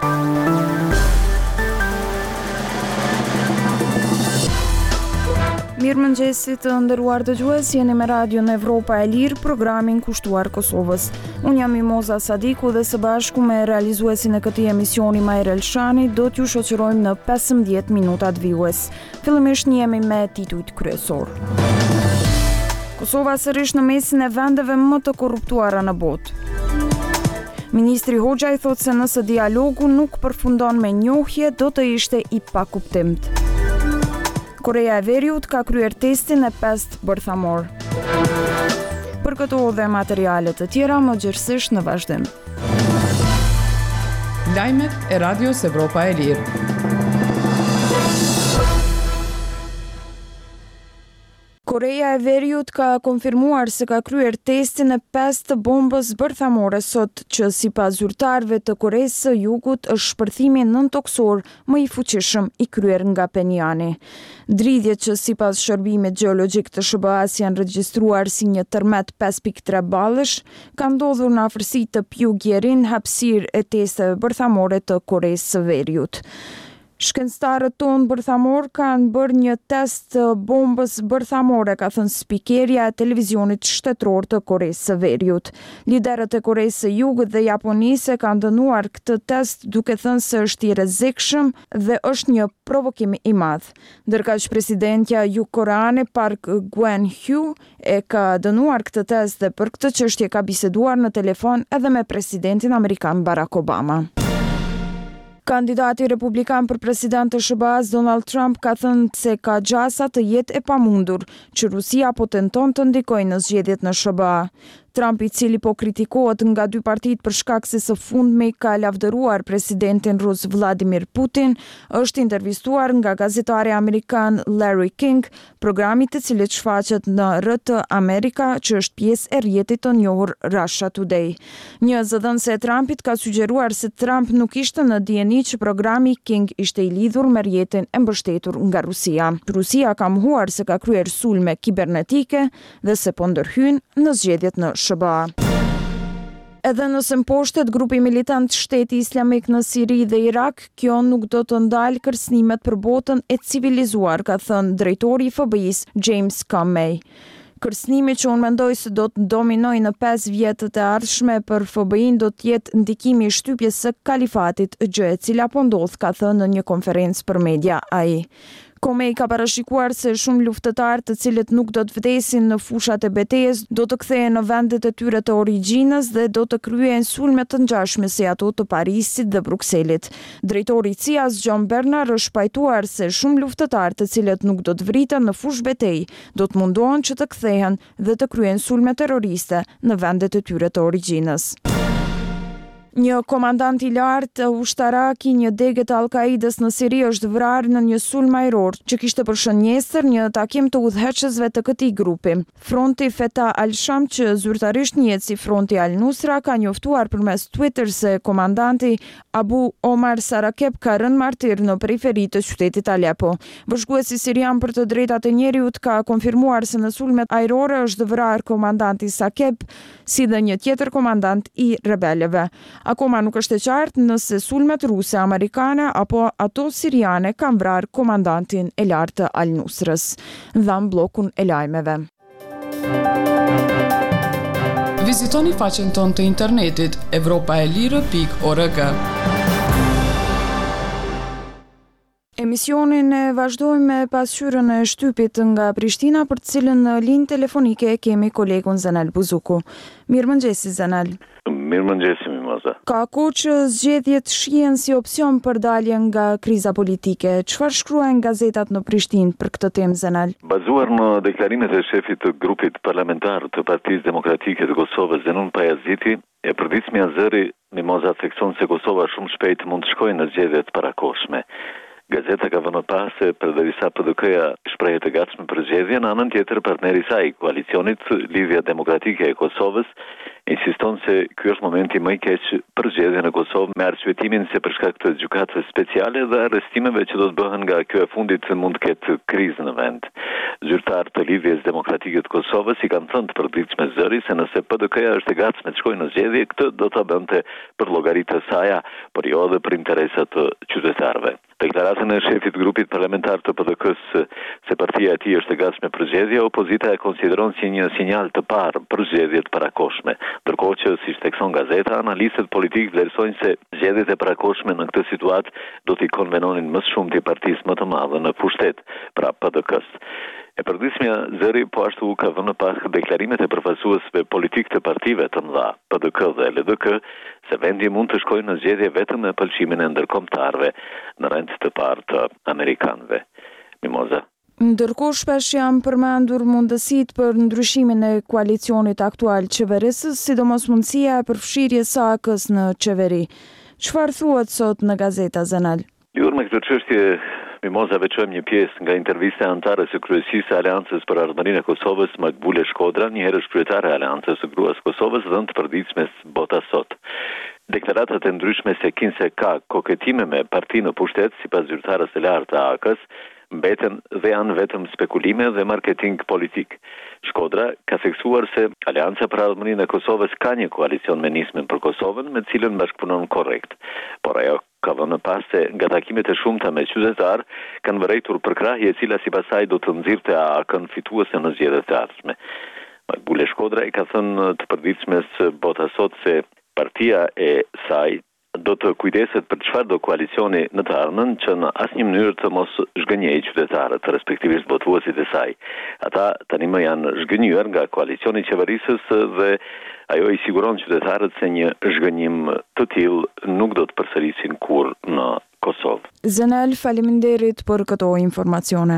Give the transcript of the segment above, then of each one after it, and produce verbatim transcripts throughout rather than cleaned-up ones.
Mirëmëngjesit të nderuar dëgjues, jeni me radion Evropa e Lirë, programin kushtuar Kosovës. Unë jam Mimoza Sadiku dhe së bashku me realizuesin e këtij emisioni Majer Elshani do t'ju shoqërojmë në pesëmbëdhjetë minutat vijues. Fillimisht njemi me titujt kryesor. Kosova sërish në mesin e vendeve më të korruptuara në botë. Ministri Hoxha i thotë se nëse dialogu nuk përfundon me njohje, do të ishte i pakuptimt. Korea e Veriut ka kryer testin e pestë bërthamor. Për këto dhe materiale të tjera më gjithsesi në vazhdim. Lajmet e Radios Evropa e Lirë. Korea e Veriut ka konfirmuar se ka kryer testin e pestë bombës bërthamore sot, që sipas zyrtarëve të Koreas së Jugut është shpërthimi nëntoksor më i fuqishëm i kryer nga Penjani. Dridhjet që sipas shërbimit gjeologjik të sh be a-s janë regjistruar si një tërmet pesë pikë tre ballësh, kanë ndodhur në afërsi të Pyongyangin, hapësirë e testeve bërthamore të Koreas së Veriut. Shkencëtarët tonë bërthamor kanë bërë një test të bombës bërthamore, ka thënë spikeria e televizionit shtetëror të Koreas së Veriut. Liderët e Koreas së Jugut dhe Japonisë kanë dënuar këtë test duke thënë se është i rrezikshëm dhe është një provokim i madh. Ndërkaq presidentja jugokoreane Park Geun-hye e ka dënuar këtë test dhe për këtë çështje ka biseduar në telefon edhe me presidentin amerikan Barack Obama. Kandidati republikan për president të sh be a-s Donald Trump ka thënë se ka gjasa të jetë e pamundur që Rusia po tenton të ndikojë në zgjedhjet në sh be a. Trump, i cili po kritikohet nga dy partitë për shkak se së fundmi ka lavdëruar presidentin rus Vladimir Putin, është intervistuar nga gazetari amerikan Larry King, programi i cilit shfaqet në R T Amerika, që është pjesë e rrjetit të njohur Russia Today. Një zëdhënëse e Trumpit ka sugjeruar se Trump nuk ishte në dieni që programi King ishte i lidhur me rrjetin e mbështetur nga Rusia. Rusia ka mohuar se ka kryer sulme kibernetike dhe se po ndërhyn në zgjedhjet në sh be a. Edhe nëse mposhtet grupi militant Shteti Islamik në Siri dhe Irak, kjo nuk do të ndalë kërcënimet për botën e civilizuar, ka thënë drejtori i F B I-s James Comey. Kërcënimi që unë mendoj se do të dominoj në pesë vjetët e ardhshme për F B I-n do të jetë ndikimi i shtypjes së kalifatit, gjë e cila po ndodh, ka thënë në një konferencë për media ai. Comey ka parashikuar se shumë luftëtarë të cilët nuk do të vdesin në fushat e betejës do të kthehen në vendet e tyre të origjinës dhe do të kryejnë sulme të ngjashme si ato të Parisit dhe Brukselit. Drejtori i C I A-s John Bernard është pajtuar se shumë luftëtarë të cilët nuk do të vriten në fushë betejë do të mundohen që të kthehen dhe të kryejnë sulme terroriste në vendet e tyre të origjinës. Një komandant i lartë ushtarak i një dege të Al-Kaidës në Siri është vrarë në një sulm ajror që kishte për shënjestër një takim të udhëheqësve të këtij grupi. Fronti Feta Al-Sham, që zyrtarisht njihet si Fronti Al-Nusra, ka njoftuar përmes Twitter se komandanti Abu Omar Sarakeb ka rënë martir në periferi të qytetit Aleppo. Bashkuesi sirian për të drejtat e njerëzit ka konfirmuar se në sulmet ajrore është vrarë komandanti Sakeb, si dhe një tjetër komandant i rebelëve. Akoma nuk është e qartë nëse sulmet ruse, amerikane apo ato siriane kanë vrarë komandantin e lartë të Al-Nusrës. Dham bllokun e lajmeve. Vizitoni faqen tonë të internetit evropaelire pikë org. Emisionin e vazhdojmë me pasqyrën e shtypit nga Prishtina, për të cilën në linjë telefonike kemi kolegun Zenel Buzuku. Mirëmëngjesi Zenel. Mirëmëngjesi Mimoza. Ka kohë që zgjedhjet shihen si opsion për dalje nga kriza politike. Çfarë shkruajnë gazetat në Prishtinë për këtë temë, Zenel? Bazuar në deklarimet e shefit të grupit parlamentar të Partisë Demokratike të Kosovës, Zenun Pajaziti, e përditshmja zëri Mimoza thekson se Kosova shumë shpejt mund të shkojë në zgjedhjet parakohshme. Gazeta ka vënë pas se përderisa P D K-ja shprehet e gatshme për zgjedhje, në anën tjetër partneri i saj, koalicionit Lidhja Demokratike e Kosovës, insiston se ky është momenti më i keq për zgjedhjen në Kosovë me arsyetimin se për shkak të gjykatave speciale dhe arrestimeve që do të bëhen nga kjo e fundit mund të ketë krizë në vend. Zyrtar të Lidhjes Demokratike të Kosovës i kanë thënë të përditshme zëri se nëse P D K-ja është e gatshme të shkojë në zgjedhje, këtë do ta bënte për llogaritë të saj, por jo edhe për interesat të qytetarëve. Deklaratën e shefit grupit parlamentar të P D K-s se partia e tij është e gatshme për zgjedhje, opozita e konsideron si një sinjal të parë për zgjedhjet parakoshme. Ndërkohë që, siç thekson gazeta, analistët politikë vlerësojnë se zgjedhjet e parakoshme në këtë situatë do t'i konvenonin më shumë të partisë më të madhe në pushtet, pra P D K-s. E përditshmja zëri po ashtu ka vënë në pak deklarimet e përfaqësuesve politik të partive të mëdha, P D K dhe L D K, se vendi mund të shkojë në zgjedhje vetëm me pëlqimin e ndërkombëtarëve në rend të parë të amerikanëve. Mimoza. Ndërkohë shpesh janë përmendur mundësitë për ndryshimin e koalicionit aktual qeverisës, sidomos mundësia e përfshirjes së A K-s në qeveri. Çfarë thuhet sot në Gazeta Zenal? Jur me këtë çështje Mimoza veçojmë një pjesë nga intervista e anëtares së kryesisë së Aleancës për Ardhmërinë e Kosovës, Makbule Shkodra, një herësh kryetare e Aleancës së Gruas Kosovës, dhënë të përditshme bota sot. Deklaratat e ndryshme se kinse ka koketime me parti në pushtet, sipas zyrtares së lartë të A K-s, mbeten dhe janë vetëm spekulime dhe marketing politik. Shkodra ka theksuar se Aleanca për Ardhmërinë e Kosovës ka një koalicion me nismën për Kosovën, me cilën bashkëpunon korrekt. Por ajo ka vënë pas se nga takimet e shumta me qytetar kanë vërejtur përkrahje e cila sipas saj do të nxirrte A K-n fituese në zgjedhjet e ardhshme. Makbule Shkodra i ka thënë të përditshmes bota sot se partia e saj do të kujdeset për çfarë do koalicioni në të ardhmen që në asnjë mënyrë të mos zhgënjejë qytetarët, respektivisht votuesit e saj. Ata tani më janë zhgënjur nga koalicioni i qeverisës dhe ajo i siguron qytetarët se një zhgënjim të tillë nuk do të përsërisin kurrë në Kosovë. Zenel, faleminderit për këto informacione.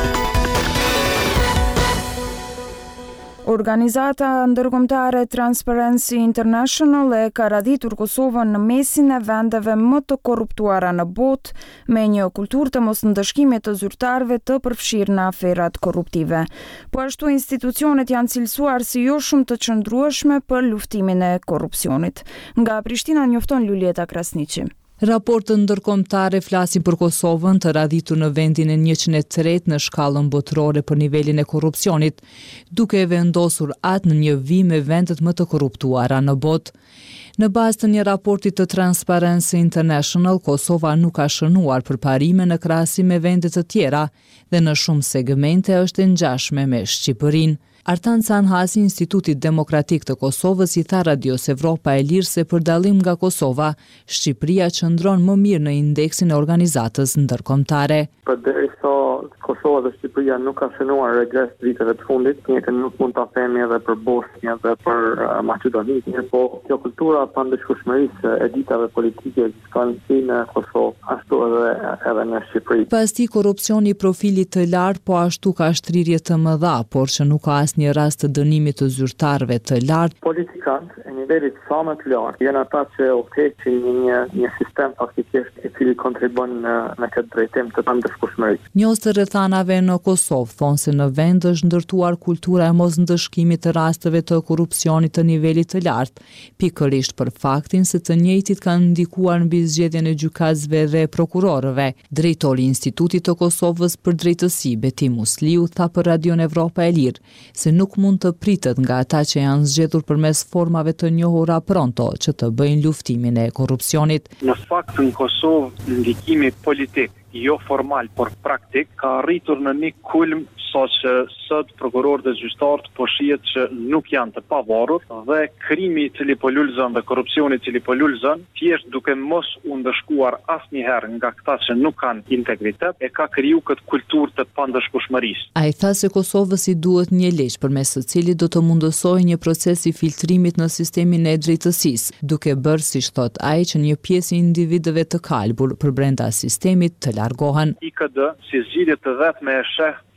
Organizata ndërkombëtare Transparency International e ka radhitur Kosovën në mesin e vendeve më të korruptuara në botë, me një kulturë të mosndëshkimit të zyrtarëve të përfshirë në aferat korruptive. Po ashtu institucionet janë cilësuar si jo shumë të qëndrueshme për luftimin e korrupsionit. Nga Prishtina njofton Lulieta Krasniqi. Raportet ndërkombëtare flasin për Kosovën të radhitur në vendin e njëqind e tretë në shkallën botërore për nivelin e korrupsionit, duke e vendosur atë në një vim me vendet më të korruptuara në botë. Në bazë të një raporti të Transparency International, Kosova nuk ka shënuar përparime në krahasim me vende të tjera dhe në shumë segmente është e ngjashme me Shqipërinë. Artan Sanhasi, Institutit Demokratik të Kosovës, i tha Radios Evropa e Lirë se për dallim nga Kosova, Shqipëria qëndron më mirë në indeksin e organizatës ndërkombëtare. Përderisa Kosova dhe Shqipëria nuk ka shënuar regres viteve të fundit, njëjtën nuk mund ta themi edhe për Bosnjë dhe për uh, Maqedoni, po kjo kultura pandëshkueshmërisë e ditave politike që kanë si në Kosovë, ashtu edhe edhe në Shqipëri. Pasti korrupsioni i profilit të lartë, po ashtu ka shtrirje të mëdha, por që nuk ka një rast të dënimit të zyrtarëve të lartë. Politikantë e nivelit sa më të lartë janë ata që udhëheqin një një sistem faktikisht i cili kontribon në, në këtë drejtim të pandëshkueshmërisë. Njohës të rrethanave në Kosovë thonë se në vend është ndërtuar kultura e mosndëshkimit të rasteve të korrupsionit të nivelit të lartë, pikërisht për faktin se të njëjtit kanë ndikuar mbi zgjedhjen e gjykatësve dhe prokurorëve. Drejtori i Institutit të Kosovës për Drejtësi, Beti Musliu, tha për Radion Evropa e Lirë se nuk mund të pritet nga ata që janë zgjedhur përmes formave të njohura pronto që të bëjnë luftimin e korrupsionit. Në fakt në Kosovë ndikimi politik, jo formal, por praktik, ka arritur në një kulm sa që sot prokurorët dhe gjyqtarët po shihet që nuk janë të pavarur dhe krimi i cili po lulëzon dhe korrupsioni i cili po lulëzon, thjesht duke mos u ndëshkuar asnjëherë nga këta që nuk kanë integritet, e ka kriju këtë kulturë të pandëshkueshmërisë. Ai tha se Kosovës i duhet një ligj përmes së cilit do të mundësojë një proces i filtrimit në sistemin e drejtësisë, duke bërë, siç thot ai, që një pjesë e individëve të kalbur për brenda sistemit të largohen. I K D si zgjidhje të vetme e sheh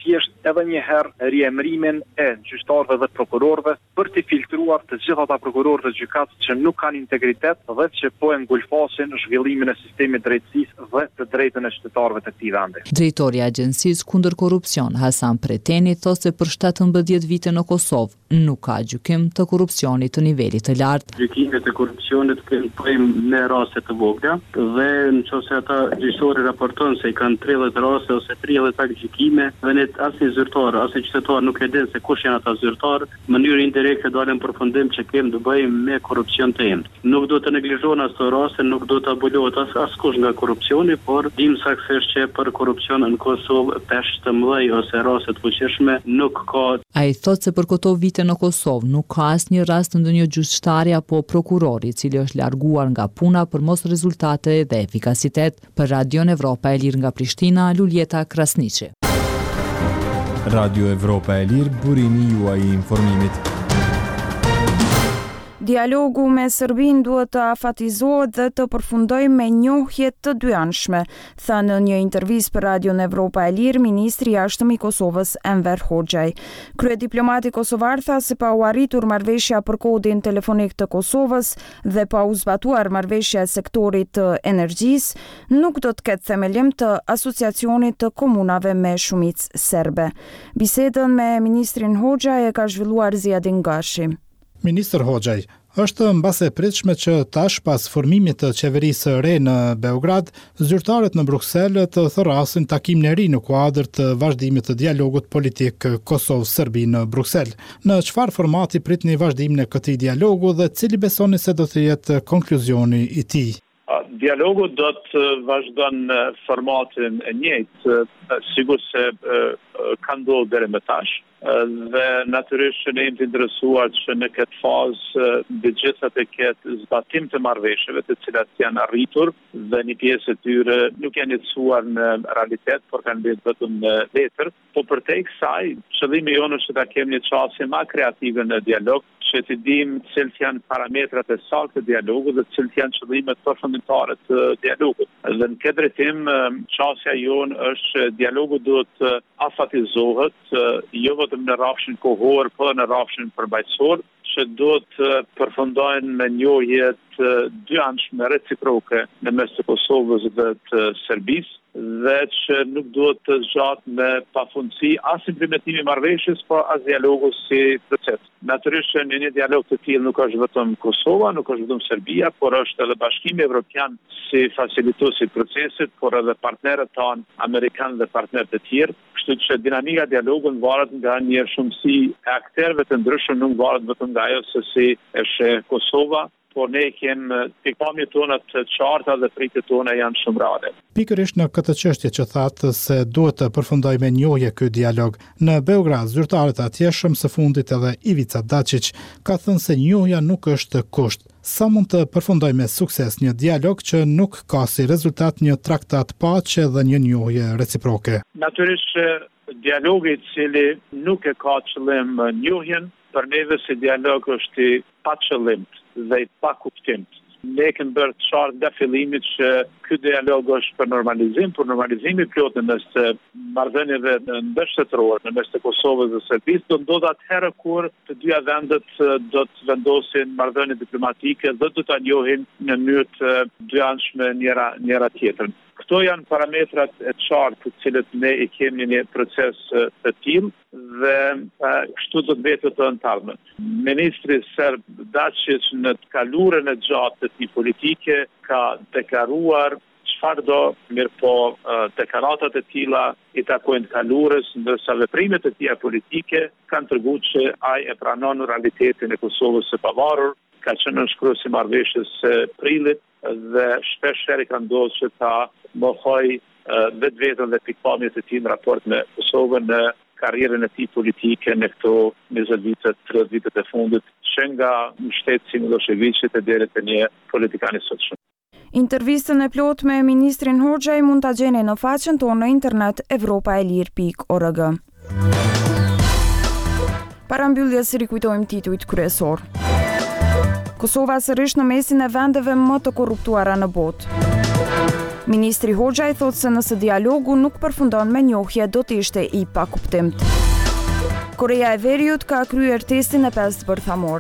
thjesht edhe një herë riemërimin e gjyqtarëve dhe prokurorëve për të filtruar të gjithë ata prokurorë dhe gjykatës që nuk kanë integritet dhe që po e ngulfasin zhvillimin e sistemit drejtësisë dhe të drejtën e qytetarëve të këtij vendi. Drejtori i Agjencisë kundër korrupsion Hasan Preteni thotë se për shtatëmbëdhjetë vite në Kosovë nuk ka gjykim të korrupsionit të nivelit të lartë. Gjykimet e korrupsionit kemi me raste të vogla dhe nëse ata gjyqtarë raporton se i kanë tridhjetë raste ose tridhjetë pak gjykime dhe ne asnjë zyrtar, asnjë qytetar nuk e din se kush janë ata zyrtar, në mënyrë indirekte dalën përfundim që kemi të bëjmë me korrupsion të emët. Nuk do të neglizhohen ato raste, nuk do të abulohet as askush nga korrupsioni, por dim saktësisht që për korrupsion në Kosovë peshë të mëdhej ose raste të fuqishme nuk ka. Ai thotë se për këto vite në Kosovë nuk ka asnjë rast të ndonjë gjyqtari apo prokurori i cili është larguar nga puna për mos rezultate dhe efikasitet. Për Radion Evropa e Lirë nga Prishtina, Luljeta Krasniqi. Radio Evropa e Lirë, burimi juaj i informimit. Dialogu me Serbinë duhet të afatizohet dhe të përfundojë me njohje të dyanshme, thënë në një intervistë për Radion Evropa e Lirë ministri i jashtëm i Kosovës Enver Hoxhaj. Kryediplomati kosovar tha se pa u arritur marrëveshja për kodin telefonik të Kosovës dhe pa u zbatuar marrëveshja e sektorit të energjisë, nuk do të ketë themelim të asociacionit të komunave me shumicë serbe. Bisedën me ministrin Hoxhaj e ka zhvilluar Ziadin Gashi. Ministër Hoxhaj, është mbase e pritshme që tash pas formimit të qeverisë së re në Beograd, zyrtarët në Bruksel të thërrasin takimin e ri në kuadër të vazhdimit të dialogut politik Kosovë-Serbi në Bruksel. Në çfarë formati pritni vazhdimin e këtij dialogu dhe cili besoni se do të jetë konkluzioni i tij? Dialogu do të vazhdon në formatin e njëjtë, sigur se ka ndodhur deri më tash. Dhe natyrisht që ne jemi të interesuar që në këtë fazë të gjitha të ketë zbatim të marrëveshjeve të cilat janë arritur dhe një pjesë e tyre nuk janë jetësuar në realitet, por kanë bërë vetëm në letër. Po përtej kësaj, qëllimi jonë është që ta kemi një çështje më kreative në dialog, që të dim cilët janë parametrat e saktë të dialogut dhe cilët janë qëllimet përfundimtare të dialogut. Dhe në këtë drejtim, çështja jonë është që dialogu duhet të afatizohet, jo vetëm në rrafshin kohor, por në rrafshin përmbajtësor, që do të përfundojnë me njohje të dyanshme reciproke në mes të Kosovës dhe të Serbisë, dhe që nuk duhet të zgjatë me pafundësi as implementimi i marrëveshjes, por as dialogu si proces. Natyrisht që në një dialog të tillë nuk është vetëm Kosova, nuk është vetëm Serbia, por është edhe Bashkimi Evropian si facilitues i procesit, por edhe partnerët tanë amerikanë dhe partnerët e tjerë. Kështu që dinamika e dialogut varet nga një shumësi e aktorëve të ndryshëm, nuk varet vetëm nga ajo se si e sheh Kosova, por ne kemë pikpamjet tona të qarta dhe pritjet tona janë shumë reale. Pikërisht në këtë çështje që thatë se duhet të përfundojë me njohje ky dialog, në Beograd zyrtarët atjeshëm së fundit edhe Ivica Dačić ka thënë se njohja nuk është kusht. Sa mund të përfundojë me sukses një dialog që nuk ka si rezultat një traktat paqe dhe një njohje reciproke? Natyrisht dialogi i cili nuk e ka qëllim njohjen, për neve si dialog është i pa qëllimt dhe i pa kuptimt. Ne kemi bërë të qartë nga fillimi që ky dialog është për normalizim, për normalizimi plot në mes të marrëdhënieve ndërshtetërore, në mes të Kosovës dhe Serbisë, do ndodh atëherë kur të dyja vendet do të vendosin marrëdhënie diplomatike dhe do ta njohin në mënyrë të dyanshme njëra njëra tjetrën. Këto janë parametrat e qartë të cilët ne i kemi në një proces të tillë dhe kështu do të vetë të ardhmen. Ministri Serb Dačić në të kaluarën e gjatë të tij politike ka deklaruar çfarë do, mirë po deklaratat e tilla i takojnë të kaluarës, ndërsa veprimet e tija politike kanë treguar që ai e pranon realitetin e Kosovës së pavarur, ka qenë nënshkrues i marrëveshjes së prillit dhe shpesh herë ka ndodhur që ta mohoj vetveten dhe pikpamjet e tij në raport me Kosovën në karrierën e tij politike në këto njëzet vite, tridhjetë vitet e fundit, që nga mbështetësi si Miloševićit e deri te një politikan i sotshëm. Intervistën e plot me ministrin Hoxhaj mund ta gjeni në faqen tonë në internet evropaelir pikë org. Para mbylljes rikujtojmë titujt kryesor. Kosova sërish në mesin e vendeve më të korruptuara në botë. Ministri Hoxha i thotë se nëse dialogu nuk përfundon me njohje, do të ishte i pakuptimt. Korea e Veriut ka kryer testin e pestë bërthamor.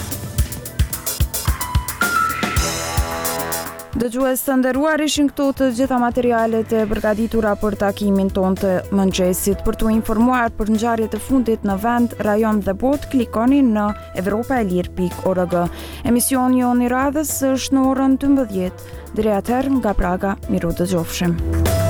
Dëgjues të nderuar, ishin këto të gjitha materialet e përgatitura për takimin ton të mëngjesit. Për t'u informuar për ngjarjet e fundit në vend, rajon dhe botë, klikoni në evropaelir pikë org. Emisioni jon i radhës është në orën dymbëdhjetë. Deri atëherë, nga Praga, miru dëgjofshim.